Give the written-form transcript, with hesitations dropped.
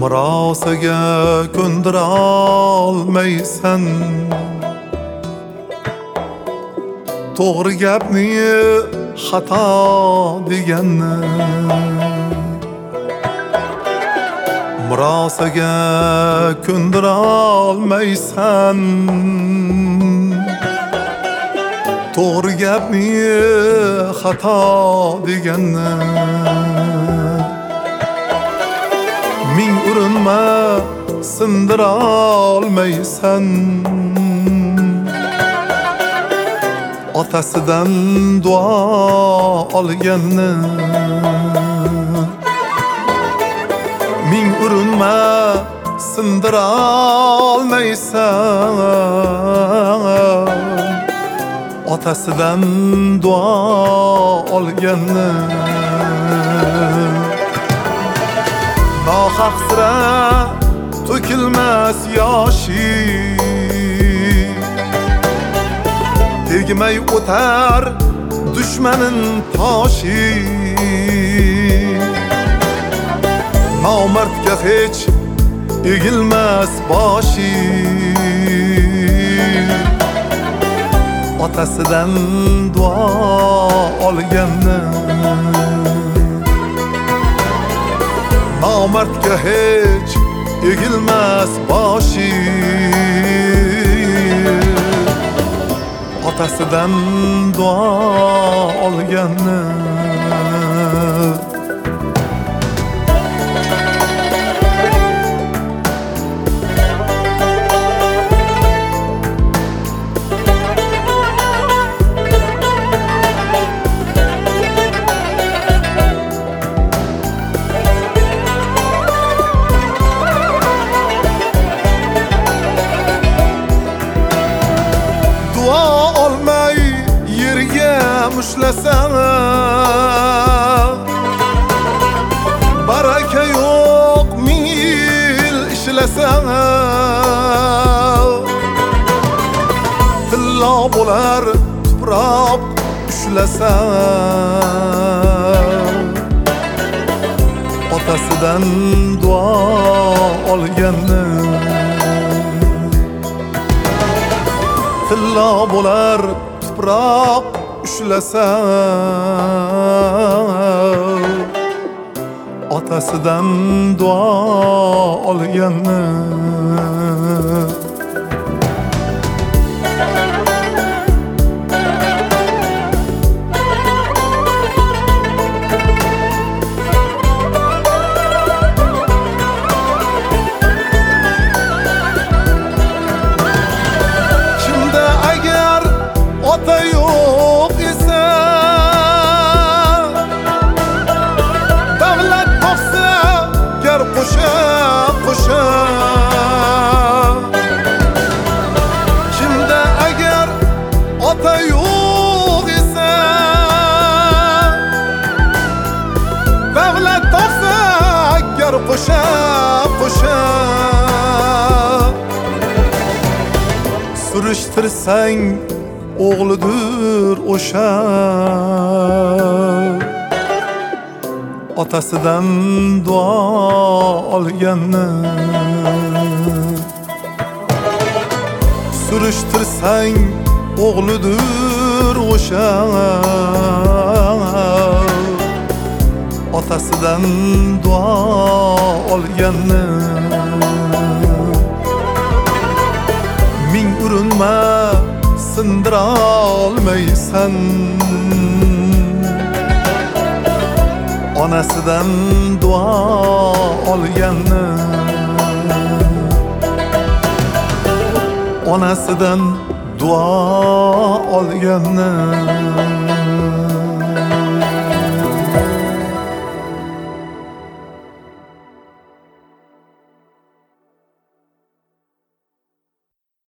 Rosaga ko'ndira olmaysan, to'g'ri gapni xato deganni. Rosaga ko'ndira olmaysan, to'g'ri gapni xato deganni. Ming urinma sindira olmaysan, otasidan duo olganni. Ming urinma sindira olmaysan, otasidan duo olganni. Nohaq sira to'kilmas yoshi, tegmay o'tar dushmanin toshi. Nomardga hech egilmas boshi, otasidan duo olganni. Nomardga hech egilmas boshi, otasidan duo olganni. Mushlasan, baraka yo'q ming yil ishlasan, tillo bo'lar tuproq ushlasan, otasidan duo olganni. Tillo bo'lar tuproq ushlasan, otasidan duo olganni. Kimda agar ota yo'q esa, davlat topsa gar qo'sha qo'sha. Kimda agar ota yo'q esa, davlat topsa gar qo'sha qo'sha. Surishtirsang o'g'lidir o'sha, otasidan duo olganni. Surishtirsang o'g'lidir o'sha, otasidan duo olganni. Ming urinma sindira olmaysan, onasidan duo olganni. Onasidan duo olganni.